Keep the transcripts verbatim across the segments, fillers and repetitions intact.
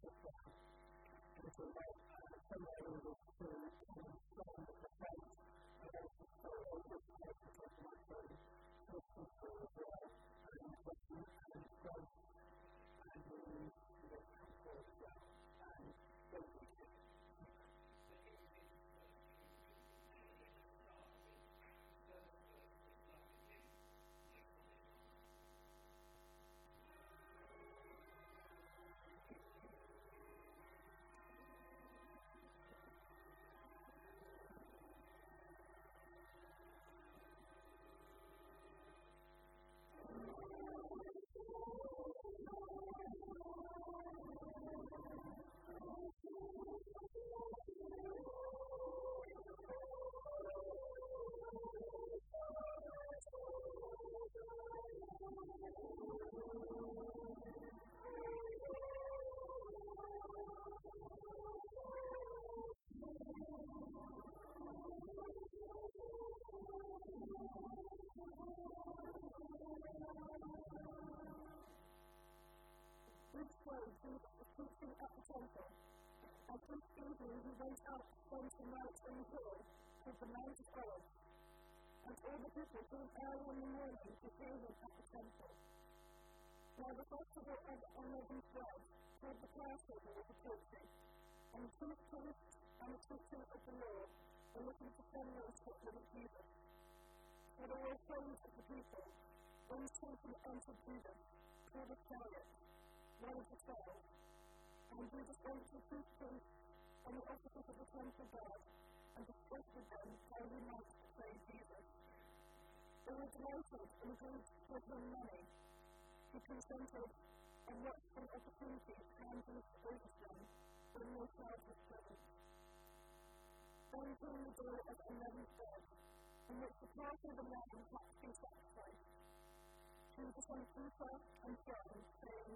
sit down. And so that uh, somebody was to understand the fact that I was so able to take the top of my phone, listen to as well, and listen and don't, and really get helpful as well, and don't be sick. Jesus was preaching at the temple, and each evening he went out to spend the night on the hill called the Mount of Olives, and all the people came early in the morning to hear him at the temple. Now the festival of unleavened bread, called the Passover, was approaching, and the chief priests and the teachers of the law were looking for someone to get rid of Jesus. For they were afraid of the people. Then Satan entered Judas, called Iscariot, one of the twelve, and Jesus went to the chief priests and the officers of the temple guard, and discussed with them how he might betray Jesus. They were delighted and agreed to give him money. He consented and watched for an opportunity to hand Jesus over to them when no crowd was present. Then came the day of unleavened bread, in which the Passover lamb had to be sacrificed. Jesus and Peter and John, saying,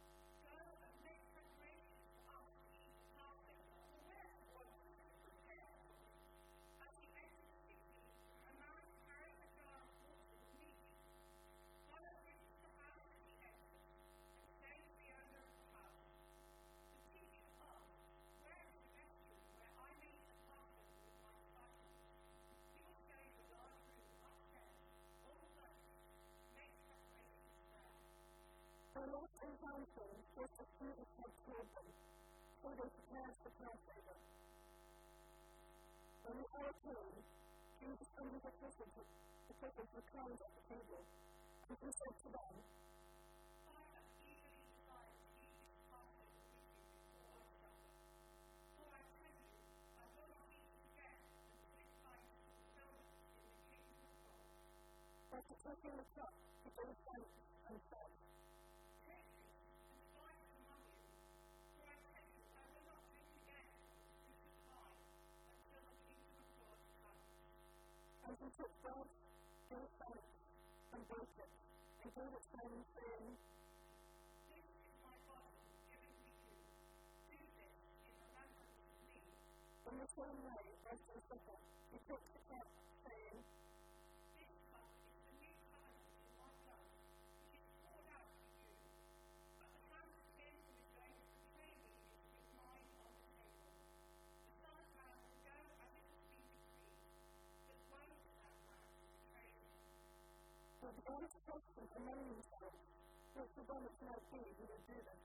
they lost in council just as Jesus had told them, so they prepared for Passover. When the hour came, Jesus and his apostles apostles reclined at the table, and he said to them, I have eagerly desired to eat this Passover with you before I suffer. For I tell you, I will not eat it again until it finds fulfillment in the kingdom of God. After taking the cup, he gave thanks and said, And he took bread, gave thanks, and broke it, and gave it to them, saying, This is my body given to you. Do this in remembrance of me. In the same way, after the supper, he took the cup, saying, This cup is the new covenant in my blood, which is poured out for you. But the hand of him who is going to betray me is with mine on the table. The Son of Man will go as it has been decreed. But woe to that man who betrays him. They began to question among themselves which of them it might be who would do this.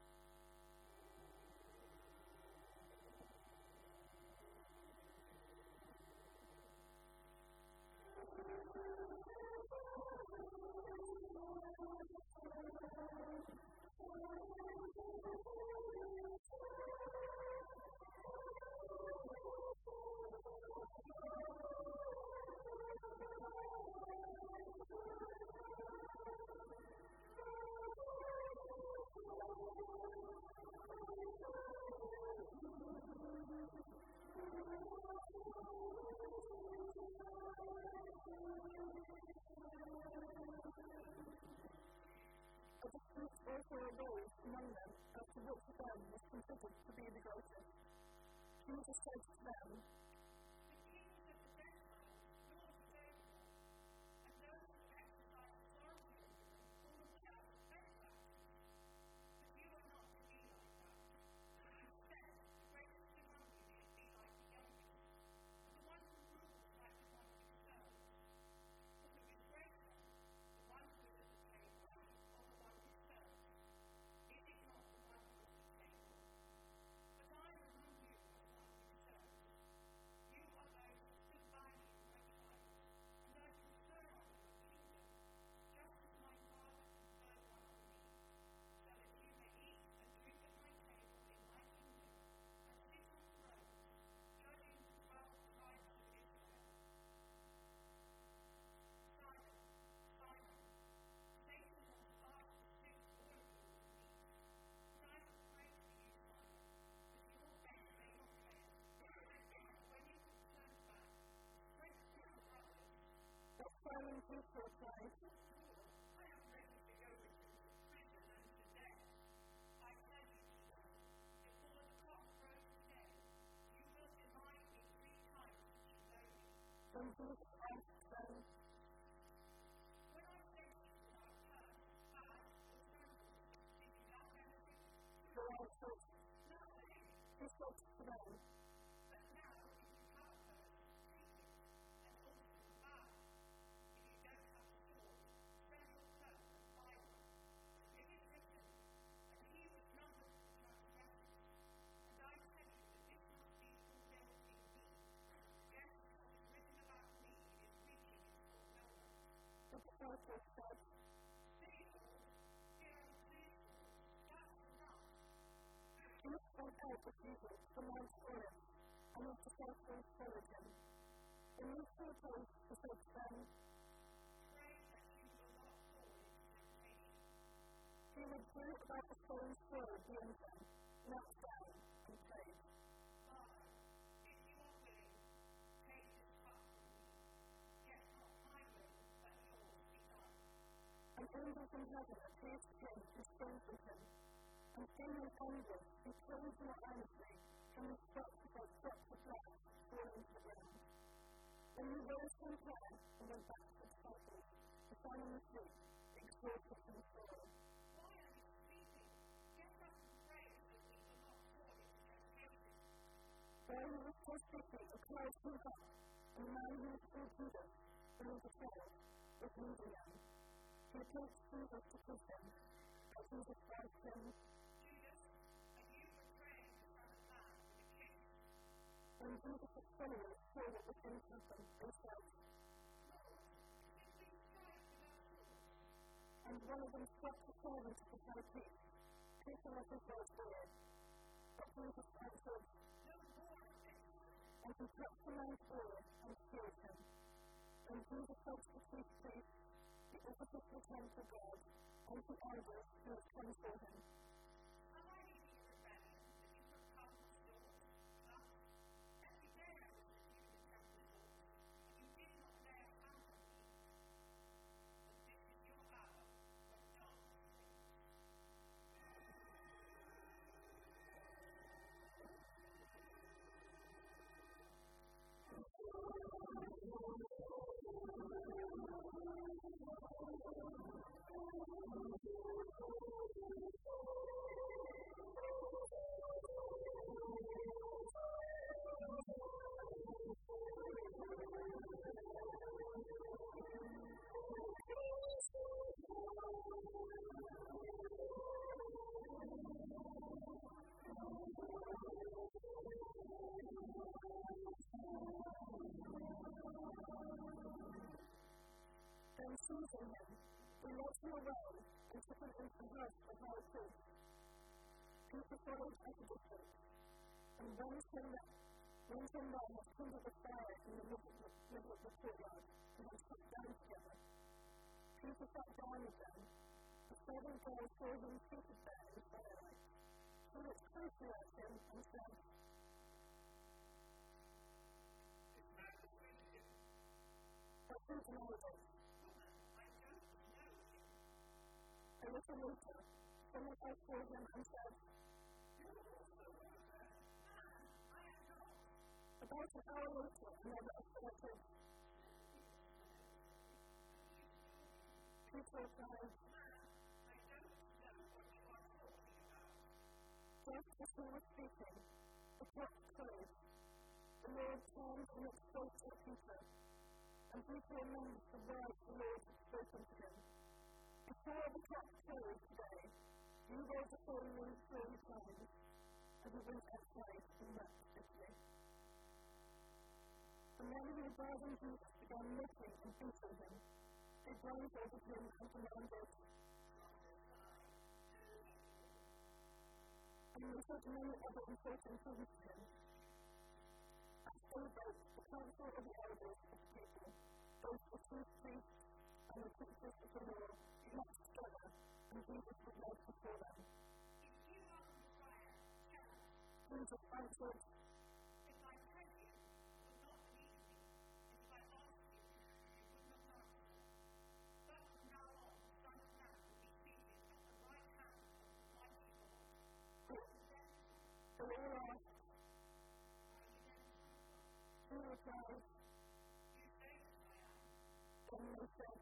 A dispute also arose among them as to which of them was considered to be the greatest. Jesus said to them, The kings of the Gentiles lord it over them, and those who exercise authority over them call themselves benefactors. But you are not to be like that. dying people replied, I am ready to go with you to prison and to death. I tell you, Jesus, before the cock crows today, you will deny me three times that you know me. Then Jesus asked them, When I said to you without turn, bad or tremble, did you doubt anything? they answered, Nothing. He said to them, But now, if you have a hurt, treat it, and also the bad. If you don't have a sword, spread your cloak and buy one. For it is written, and he was numbered with the transgressors. And I tell you that this must be fulfilled in me. Yes, what is written about me is reaching its fulfillment. the disciples said, See, Lord, here are three swords. That's enough. Jesus went out with Jesus to Mount Olives, and his disciples followed him. When he saw place, he said to them, Pray that you will not fall into temptation. He withdrew about a stone's throw beyond them, knelt down, and prayed. Father, if you are willing, take this cup from me. Yet not my will, but yours be done. An angel from heaven appeared to him and strengthened him. And in his anguish, he praised him earnestly, and he stopped like drops of blood falling to the ground. Then he rose from prayer and went back to the disciples, to Simon the sheep, exhausted from sorrow. Why are you sleeping? Get up and pray so that we will not fall into temptation. While he was still speaking, a crowd came up, and the man who was called Judas, one of the twelve, was leading them. He approached Jesus to kiss him, but Jesus asked him, Judas, are you betraying the Son of Man with a kiss? When Jesus' followers saw what was going to happen, they said, Lord, did we strike with our swords? and one of them struck the servant of the high priest, taking off his right ear. But Jesus answered, No more of this. and he touched the man's ear and healed him. When Jesus said to the chief priests, the officers of the temple guard, and the elders who had come for him, Am I in your rebellion that you have come with swords, clubs? Every day I was with you in temple courts, and you did not lay a hand on me. But this is your hour when darkness reigns. Then seizing him, they led him away and took him into the house of the high priest. Peter followed at a distance, and went in there, went in there and kindled a fire in the middle of the, middle of the courtyard, and had sat down together. Peter sat down with them. The servant girl saw him seated there in the firelight. She looked closely at him and said, This man was with him. But he denied it. Woman, I don't know him. A little later, someone else saw him and said, You also were there. Man, I am not. About an hour later, another asserted, Peter replied, Man, I don't know what you are talking about. just as he was speaking, the cock crowed. The Lord turned and looked straight at Peter, and Peter remembered the words the Lord had spoken to him. Before the cock crowed today, you will disown me three times. And he went outside and wept bitterly. The men who were guarding Jesus began mocking and beating him. They blindfolded him and demanded, and they said many other important things to him. At daybreak, the council of the elders of the people, both the chief priests and the teachers of the law, met together, and Jesus was led before them. If you are the Messiah, tell us. Jesus answered, If I tell you, you would not believe me. And if I ask you, you would not answer. replied, then they said,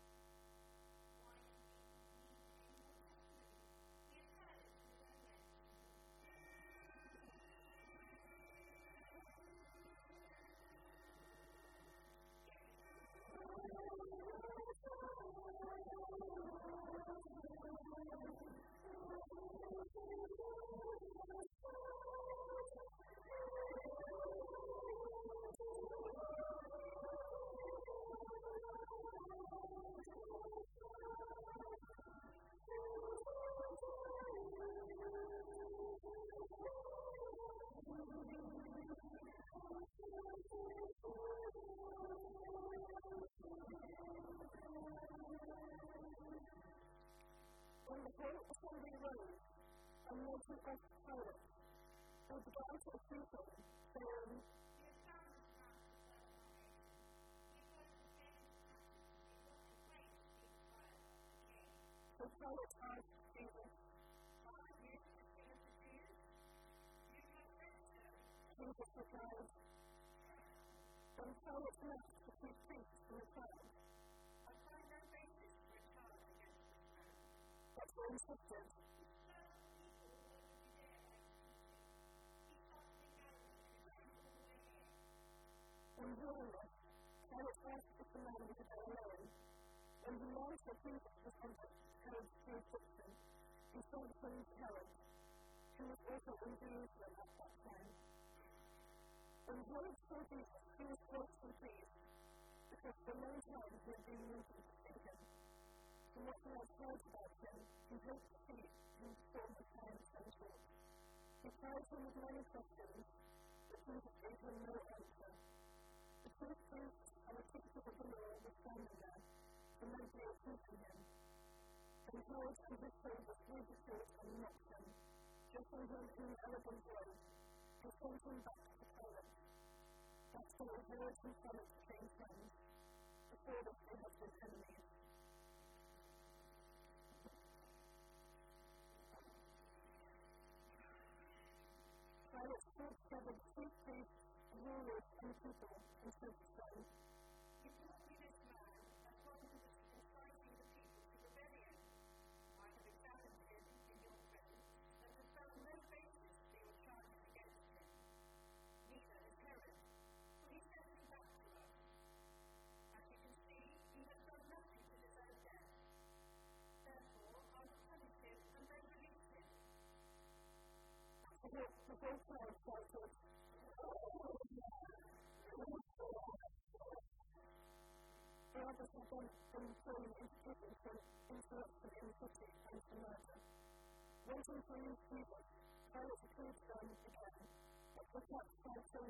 when the whole assembly rose and making us Pilate, they began to accuse him, saying, So Pilate asked Jesus, Jesus replied, then Pilate left the chief priests and the crowd. But they insisted. On hearing this, Pilate asked if the man was to go alone. When he learned that Jesus was under Herod's jurisdiction, he sent him to Herod, who was also in Jerusalem at that time. When Herod saw Jesus, he was greatly pleased, because for a long time he had been wanting to see him. From what he had heard about him, he hoped to see him before the time so short. He tried him with many questions, but Jesus gave him no answer. The chief priests and the teachers of the law were standing there, immensely accusing him. Then Herod and his soldiers drew the sword and mocked him, dressing him in an elegant robe, and sent him back to Pilate. That's why Herod and Pilate became friends. Before this they had been enemies. Pilate called together the chief priests, rulers, and people, and said to them, You brought me this man as one who was inciting the people to rebellion. I have examined him in your presence, and have found no basis for your charges against him. Neither is Herod, for he sent him back to us. As you can see, he has done nothing to deserve death. Therefore, I will punish him and then release him. After this, the whole crowd shouted, The others had then been thrown into prison for interruption in the city and for murder. Wanting to release Jesus, Pilate appealed to them again, but they kept shouting,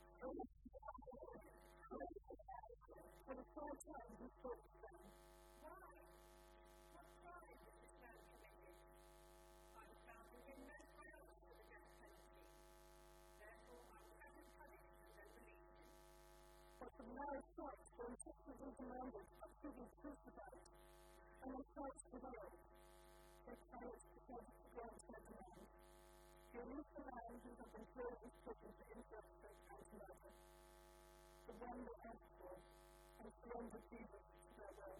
For the third time he spoke to them. Why? What crime has this man committed? I have found in him no grounds for the death penalty. Therefore I will have him punished and then release him. But the loud shouts were insistently demanded that he be crucified, and the shouts prevailed. So Pilate decided to grant their demand. He released the man who had been thrown into prison for interruption and murder, the one they asked for, and surrendered Jesus to their will.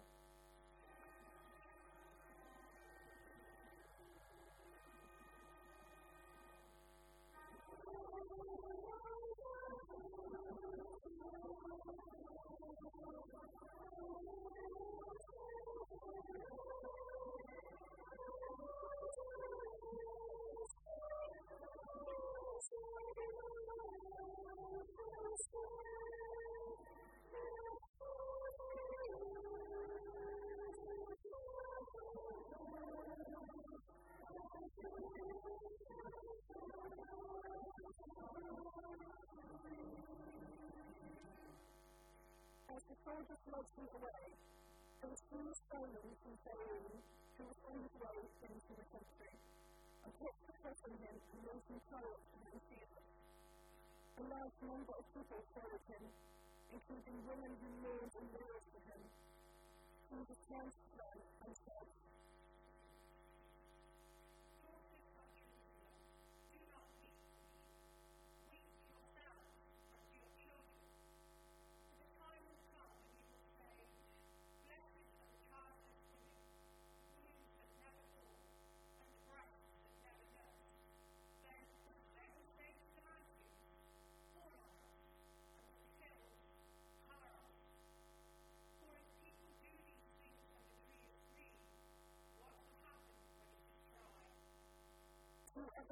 As the soldiers led him away, there was three stones from Cyrene who was on his way into the country, and picked the foot from him and made him Pilate to him Caesar. A large number of people followed him, including women who mourned and wailed for him. Jesus turned to them and said,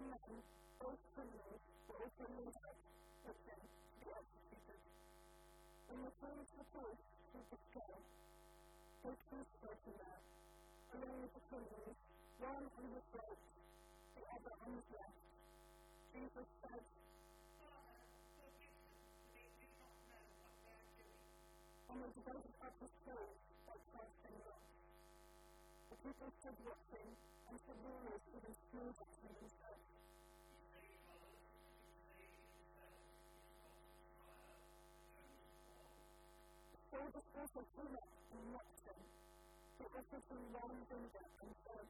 men, both criminals, were also made up with him to be executed. When they came to the place with the skull, they crucified him there, along with the criminals, one on his right, the other on his left. Jesus said, and they divided up his clothes by casting lots. The people stood watching, and the rulers even sneered at him and said, the soldiers also came up and mocked him. They offered him wine vinegar and said,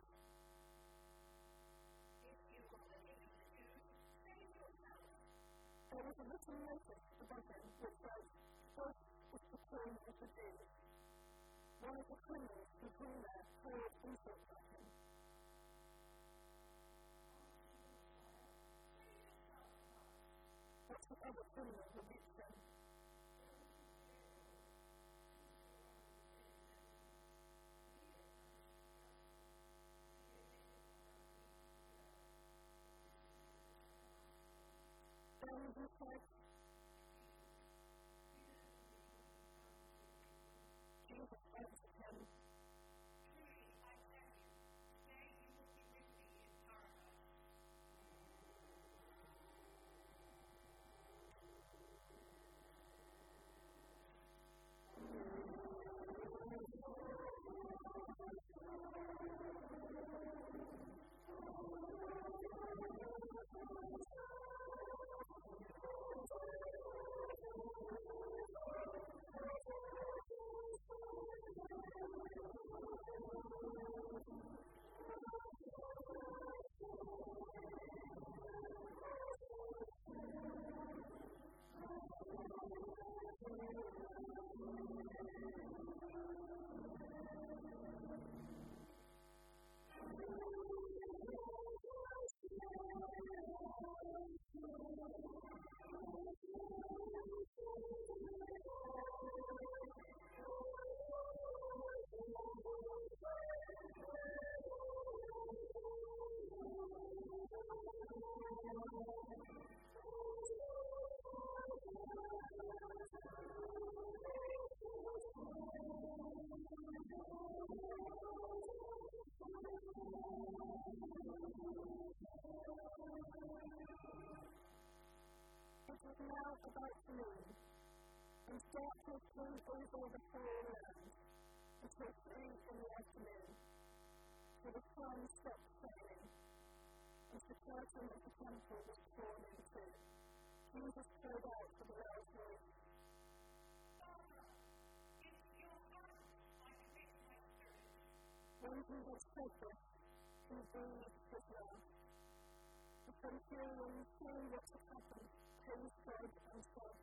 there was a written notice above him which said, this is the King of the Jews. One of the criminals who came there hurled insults at him. But the other criminal rebuked him. Then he said, Jesus answered him, truly I tell you, today you will be with me in paradise. It was now about noon, and darkness came over the whole land until three in the afternoon, for the sun stopped shining, and the curtain of the temple was torn in two. Jesus cried out with a loud voice, Father, into your hands I commit my spirit. When he had said this, he breathed his last. The centurion, seeing what had happened, praised God and said,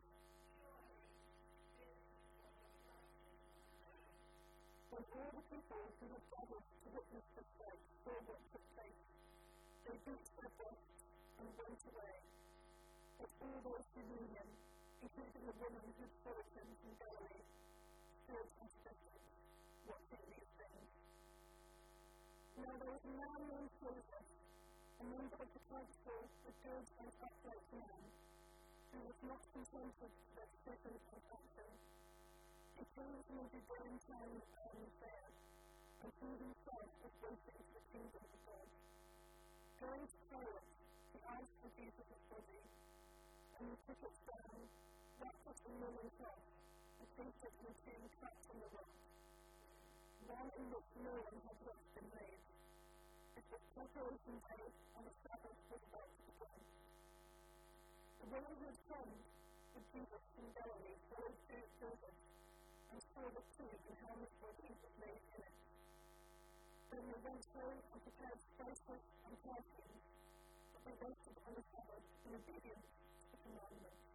when all the people who had gathered to witness the sight saw what took place, they beat their breasts and went away. But all those who knew him, including the woman who followed him from Galilee, stood at a distance, watching these things. Now there was a man named Joseph, a member of the council, a good and upright man, who was not contented with second consumption. He came from a Judean town of Arimathea, and he himself was waiting for the kingdom of God. Going to Pilate, he asked for Jesus' body, and he took it down, wrapped it in linen cloth, and placed it in a tomb cut in the rock, one in which no one had yet been laid. It was preparation day, and the Sabbath was about to begin. The woman who had come with Jesus from Galilee followed through Joseph, and saw the tomb and how much was Jesus laid in it. Then they went home and prepared spices and perfumes, but they waited on the Sabbath in obedience to the commandment.